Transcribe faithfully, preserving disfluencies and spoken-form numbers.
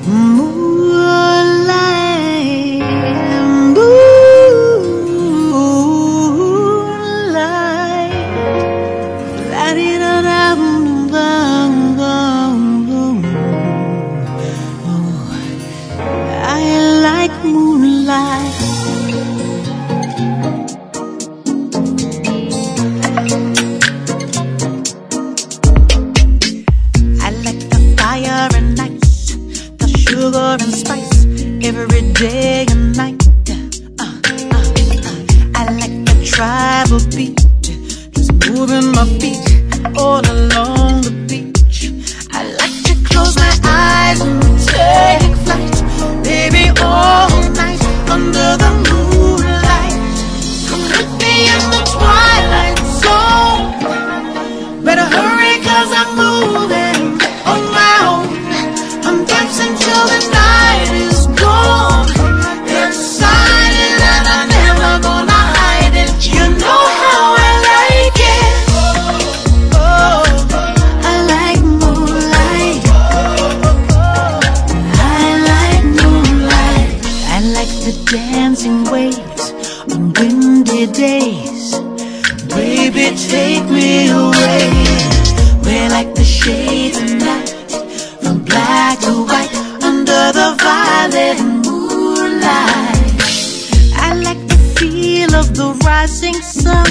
Moonlight, moonlight, la-di-da-da-boom-boom-boom. Oh, I like moonlight. Sugar and spice every day and night. Uh, uh, uh. I like the tribal beat, just moving my feet all along the beach. I like to close my eyes and take flight, baby, all night under the moonlight. Come with me in the twilight zone. Better hurry 'cause I'm moving on my own. I'm dancing till the night is gone. Excited and I'm never gonna hide it. You know how I like it. Oh, I like moonlight. I like moonlight. I like the dancing waves on windy days. Baby, take me away. We're like the shades of night, from black to white, under the violet moonlight. I like the feel of the rising sun.